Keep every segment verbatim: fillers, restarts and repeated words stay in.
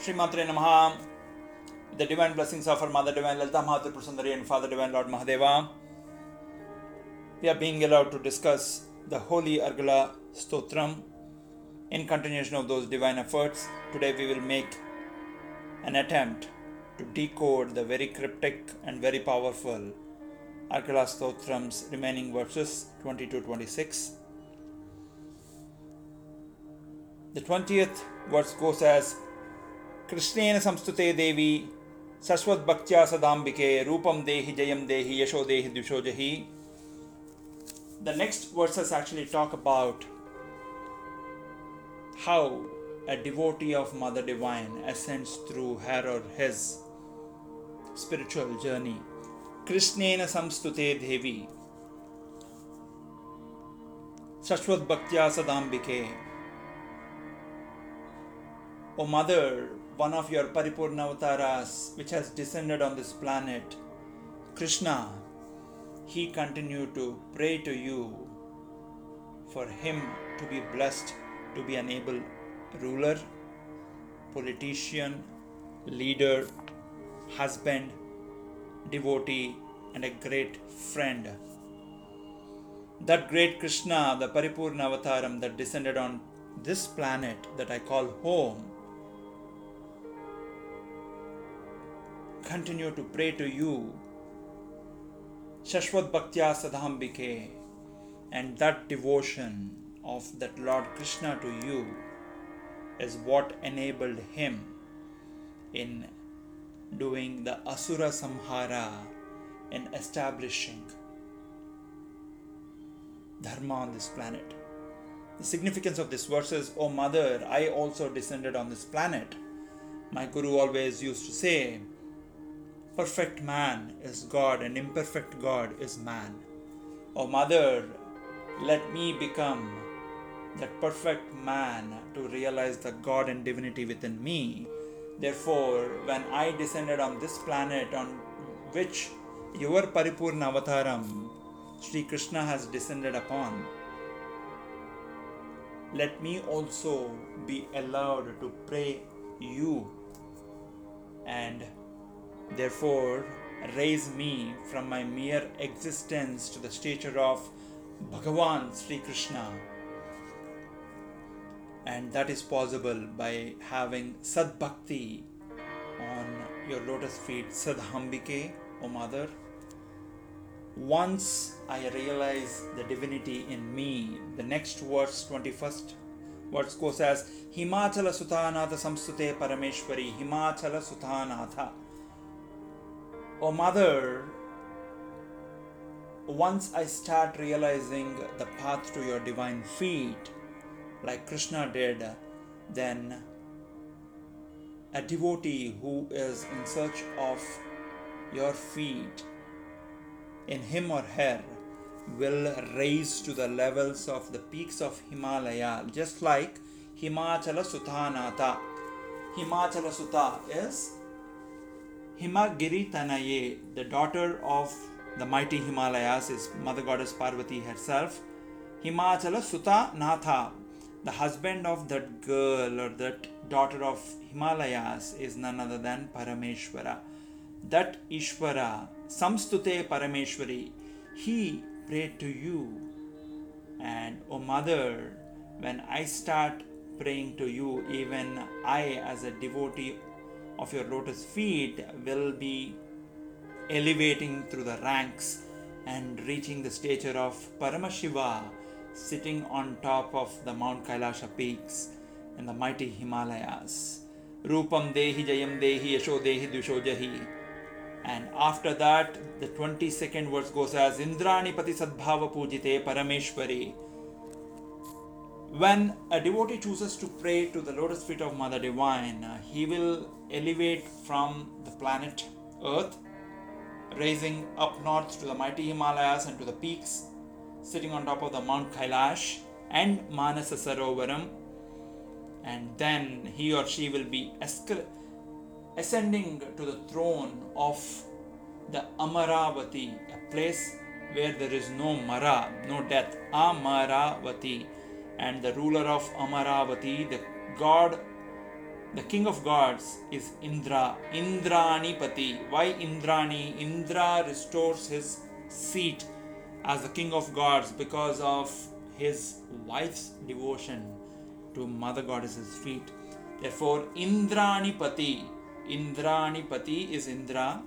Shri Matre Namaha. The divine blessings of our Mother Divine Lalita Mahatripura Sundari and Father Divine Lord Mahadeva. We are being allowed to discuss the Holy Argala Stotram in continuation of those divine efforts. Today we will make an attempt to decode the very cryptic and very powerful Argala Stotram's remaining verses twenty to twenty-six. The twentieth verse goes as Krishnena samstute devi sashvat bhaktya sadambike rupam dehi jayam dehi yasho dehi dusho jahi. The next verses actually talk about how a devotee of Mother Divine ascends through her or his spiritual journey. Krishnena samstute devi sashvat bhaktya sadambike. O Mother, one of your Paripurna Avataras which has descended on this planet, Krishna, he continued to pray to you for him to be blessed, to be an able ruler, politician, leader, husband, devotee, and a great friend. That great Krishna, the Paripurna Avataram that descended on this planet that I call home, continue to pray to you, Shashvat Bhaktya Sadhambike, and that devotion of that Lord Krishna to you is what enabled him in doing the Asura Samhara, in establishing Dharma on this planet. The significance of this verse is, O Mother, I also descended on this planet. My Guru always used to say, perfect man is God and imperfect God is man. O Mother, let me become that perfect man to realize the God and divinity within me. Therefore, when I descended on this planet on which your Paripurna Avataram, Sri Krishna, has descended upon, let me also be allowed to pray you and therefore raise me from my mere existence to the stature of Bhagavan Sri Krishna. And that is possible by having Sad Bhakti on your lotus feet, Sadhambike, O Mother. Once I realize the divinity in me, the next verse, twenty-first verse goes as Himachala Sutanatha Samstute Parameshwari, Himachala Sutanatha. O Mother, once I start realizing the path to your divine feet, like Krishna did, then a devotee who is in search of your feet, in him or her, will rise to the levels of the peaks of Himalaya, just like Himachala Sutanatha. Himachala Sutta is Himagiri Tanaye, the daughter of the mighty Himalayas, is Mother Goddess Parvati herself. Himachala Sutta Natha, the husband of that girl or that daughter of Himalayas, is none other than Parameshwara. That Ishvara, Samstute Parameshwari, he prayed to you. And O Mother, when I start praying to you, even I as a devotee of your lotus feet will be elevating through the ranks and reaching the stature of Paramashiva, sitting on top of the Mount Kailasha peaks in the mighty Himalayas. Rupam dehi jayam dehi yasho dehi dusho jahi. And after that, the twenty-second verse goes as Indrani pati sadbhava pujite Parameshwari. When a devotee chooses to pray to the lotus feet of Mother Divine, he will elevate from the planet Earth, rising up north to the mighty Himalayas and to the peaks, sitting on top of the Mount Kailash and Manasa Sarovaram, and then he or she will be escal- ascending to the throne of the Amaravati, a place where there is no Mara, no death, Amaravati. And the ruler of Amaravati, the god The king of gods is Indra, Indrani Pati. Why Indrani? Indra restores his seat as the king of gods because of his wife's devotion to Mother Goddess's feet. Therefore, Indrani Pati. Indrani Pati is Indra.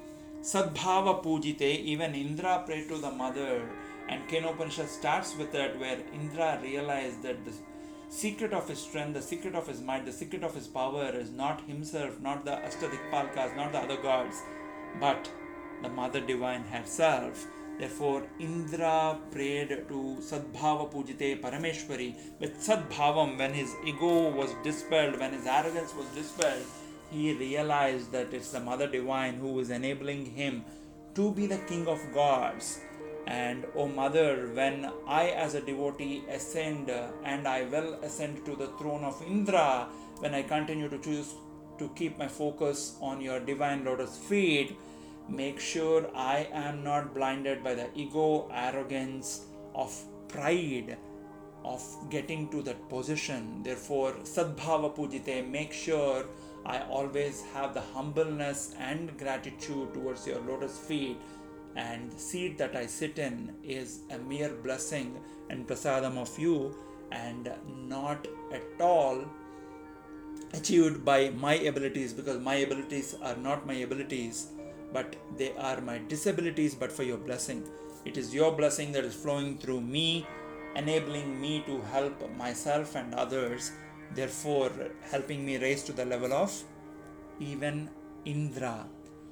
Sadbhava Pujite, even Indra prayed to the mother, and Kenopanishad starts with that, where Indra realized that the secret of his strength, the secret of his might, the secret of his power is not himself, not the Ashtadikpalkas, not the other gods, but the Mother Divine herself. Therefore, Indra prayed to Sadbhava Pujite Parameshwari with Sadbhavam. When his ego was dispelled, when his arrogance was dispelled, he realized that it's the Mother Divine who is enabling him to be the king of gods. And O Mother, when I as a devotee ascend, and I will ascend to the throne of Indra, when I continue to choose to keep my focus on your divine lotus feet, make sure I am not blinded by the ego, arrogance, of pride, of getting to that position. Therefore, Sadbhava Pujite, make sure I always have the humbleness and gratitude towards your lotus feet, and the seat that I sit in is a mere blessing and prasadam of you, and not at all achieved by my abilities, because my abilities are not my abilities, but they are my disabilities, but for your blessing. It is your blessing that is flowing through me, enabling me to help myself and others, therefore helping me raise to the level of even Indra.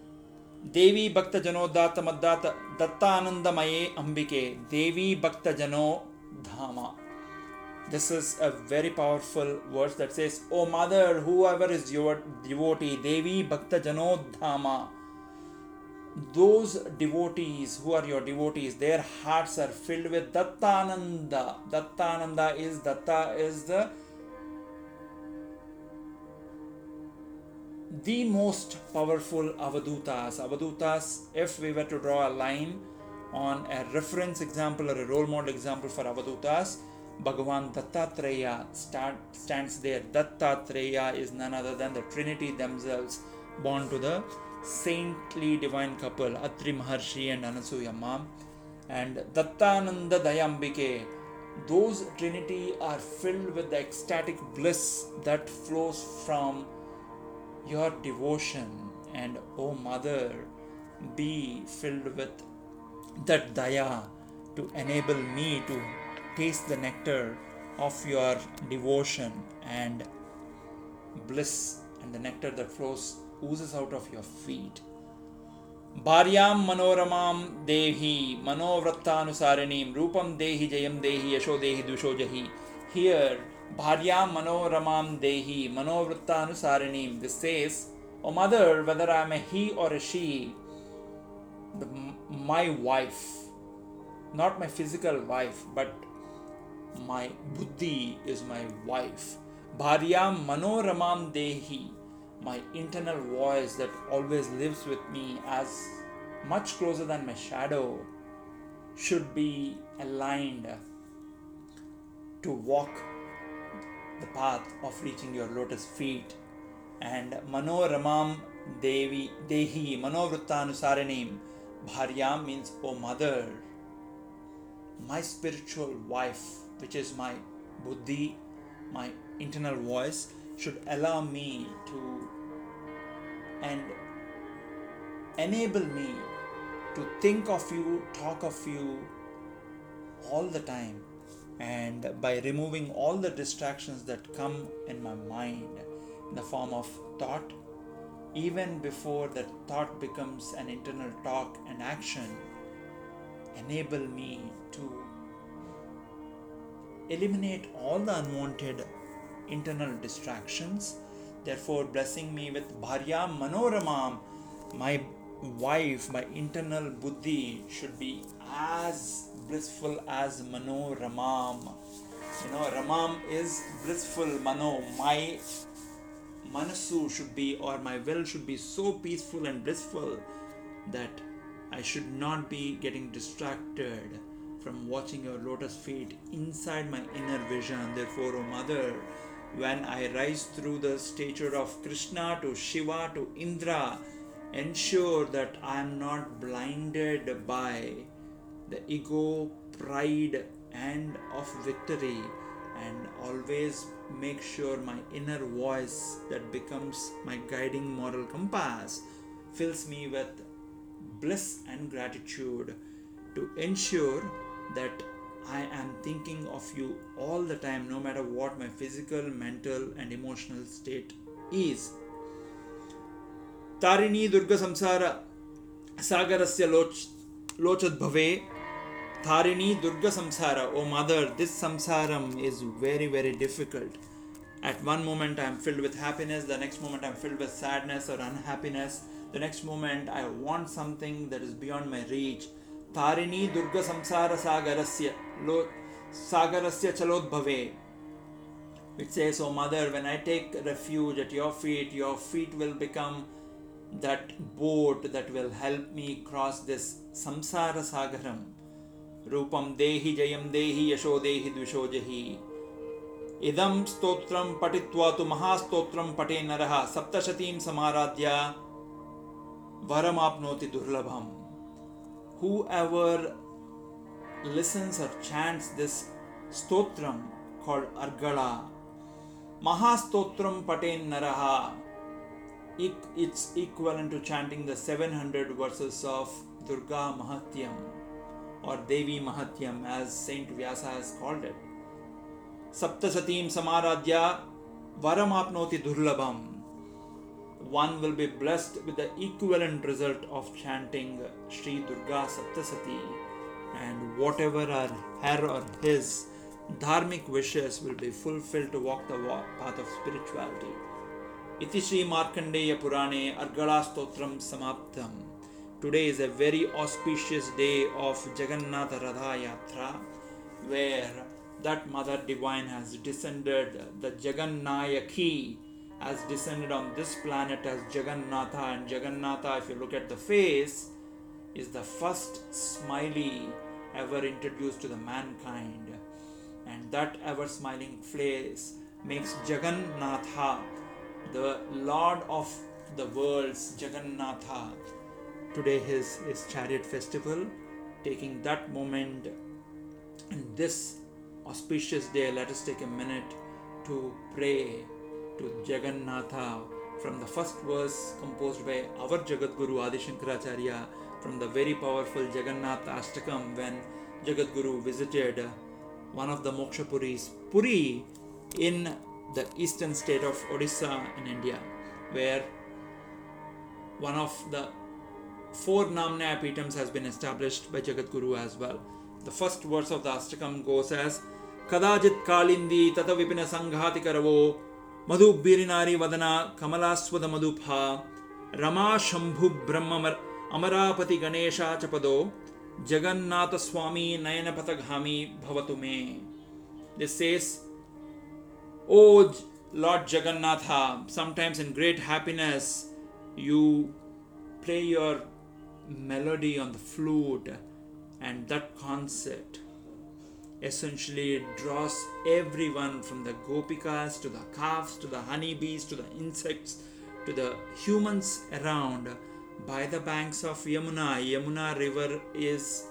Devi Bhakta Jano Data Maddata Dattananda Maye Ambike Devi Bhakta Jano Dhama. This is a very powerful verse that says, O Mother, whoever is your devotee, Devi Bhakta Jano Dhama, those devotees who are your devotees, their hearts are filled with Dattananda. Dattananda is, Datta is the the most powerful avadutas. Avadutas, if we were to draw a line on a reference example or a role model example for avadutas, Bhagavan Dattatreya start, stands there. Dattatreya is none other than the Trinity themselves, born to the saintly divine couple Atri Maharshi and Anasuyamma. And Dattananda Dayambike, those Trinity are filled with the ecstatic bliss that flows from your devotion. And O Mother, be filled with that daya to enable me to taste the nectar of your devotion and bliss, and the nectar that flows oozes out of your feet. Bharyam manoramam dehi manovrattanusarenim rupam dehi jayam dehi yasho dehi dusho jahi. Here, Bharyam manoramam dehi manovrattanusarenim. This says, O Mother, whether I am a he or a she, the, my wife, not my physical wife, but my buddhi is my wife. Bharyam manoramam dehi, my internal voice that always lives with me as much closer than my shadow, should be aligned to walk the path of reaching your lotus feet. And manoramam devi dehi manovrattanusarenim, Bharyam means O Mother, my spiritual wife, which is my buddhi, my internal voice, should allow me to and enable me to think of you, talk of you all the time, and by removing all the distractions that come in my mind in the form of thought, even before that thought becomes an internal talk and action, enable me to eliminate all the unwanted internal distractions. Therefore, blessing me with Bharyam Manoramam, my wife, my internal buddhi should be as blissful as Manoramam. You know, Ramam is blissful, Mano. My Manasu should be, or my will should be so peaceful and blissful that I should not be getting distracted from watching your lotus feet inside my inner vision. Therefore, O Mother, When I rise through the stature of Krishna to Shiva to Indra, ensure that I am not blinded by the ego, pride, and of victory, and always make sure my inner voice that becomes my guiding moral compass fills me with bliss and gratitude to ensure that I am thinking of you all the time, no matter what my physical, mental, and emotional state is. Tarini Durga Samsara Sagarasya Loch Lochad Bhave. Tarini Durga Samsara. Oh mother, this samsaram is very, very difficult. At one moment I am filled with happiness, the next moment I am filled with sadness or unhappiness, the next moment I want something that is beyond my reach. Tarini Durga Samsara Sagarasya Lo Sagarasya Chalod Bhave. It says, oh mother, when I take refuge at your feet, your feet will become that boat that will help me cross this samsara sagaram. Rupam dehi jayam dehi yasho dehi dvisho jahi. Idam stotram patitva tu mahastotram pate naraha saptashatim samaradhya varamapnoti durlabham. Whoever listens or chants this stotram called Argala, Mahastotram Paten Naraha, it's equivalent to chanting the seven hundred verses of Durga Mahatyam or Devi Mahatyam as Saint Vyasa has called it. Saptasatim Samaradhya Varamapnoti Durlabham. One will be blessed with the equivalent result of chanting Sri Durga Saptasati, and whatever are her or his dharmic wishes will be fulfilled to walk the path of spirituality. Iti Sri Markandeya Purane Argala Stotram Samaptam. Today is a very auspicious day of Jagannatha Radha Yatra, where that Mother Divine has descended, the Jagannayaki has descended on this planet as Jagannatha, and Jagannatha, if you look at the face, is the first smiley ever introduced to the mankind, and that ever smiling face makes Jagannatha the Lord of the worlds. Jagannatha. Today is his chariot festival. Taking that moment in this auspicious day, let us take a minute to pray to Jagannatha from the first verse composed by our Jagadguru Adi Shankaracharya, from the very powerful Jagannatha Ashtakam, when Jagadguru visited one of the Moksha Puris, Puri, in the eastern state of Odisha in India, where one of the four Namnaya Pitams has been established by Jagadguru as well. The first verse of the Ashtakam goes as Kadajit Kalindi Tata Vipina Sanghati Karavo Madhu Birinari Vadana Kamalaswada Madhupha Rama Shambhu Brahma Amarapati Ganesha Chapado Jagannatha Swami Nayana Pataghami Bhavatume. This says, O Lord Jagannatha, sometimes in great happiness you play your melody on the flute, and that concert essentially draws everyone from the gopikas to the calves to the honeybees to the insects to the humans around by the banks of Yamuna. Yamuna river is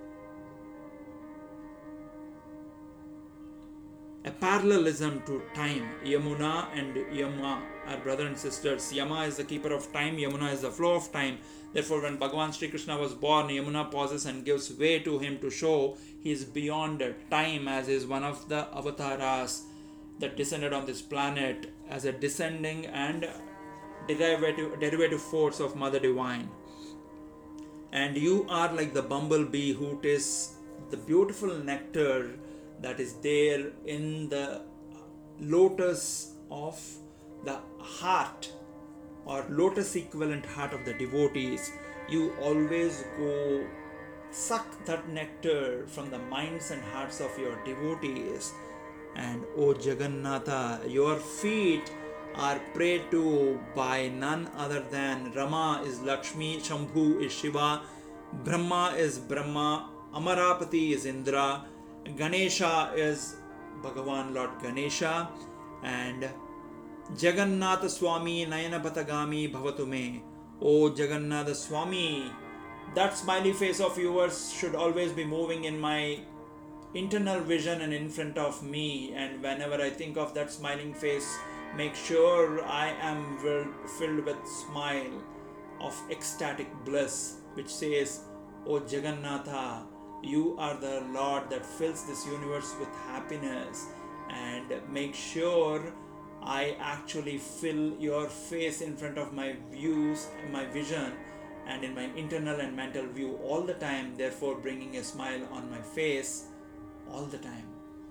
a parallelism to time. Yamuna and Yama are brother and sisters. Yama is the keeper of time, Yamuna is the flow of time. Therefore, when Bhagavan Sri Krishna was born, Yamuna pauses and gives way to him to show he is beyond time, as is one of the avatars that descended on this planet as a descending and derivative, derivative force of Mother Divine. And you are like the bumblebee who tastes the beautiful nectar that is there in the lotus of the heart or lotus equivalent heart of the devotees. You always go suck that nectar from the minds and hearts of your devotees. And O Jagannatha, your feet are prayed to by none other than Rama is Lakshmi, Shambhu is Shiva, Brahma is Brahma, Amarapati is Indra, Ganesha is Bhagavan Lord Ganesha, And Jagannatha Swami Nayanapatagami Bhavatu Me. O Jagannatha Swami, that smiley face of yours should always be moving in my internal vision and in front of me. And whenever I think of that smiling face, make sure I am filled with smile of ecstatic bliss, which says, O Jagannatha, you are the Lord that fills this universe with happiness, and make sure I actually fill your face in front of my views, my vision, and in my internal and mental view all the time, therefore bringing a smile on my face all the time.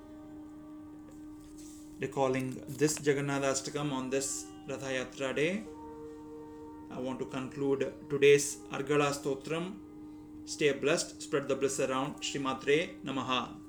Recalling this Jagannatha Ashtakam on this Ratha Yatra day, I want to conclude today's Argala Stotram. Stay blessed, spread the bliss around. Shrimatre Namaha.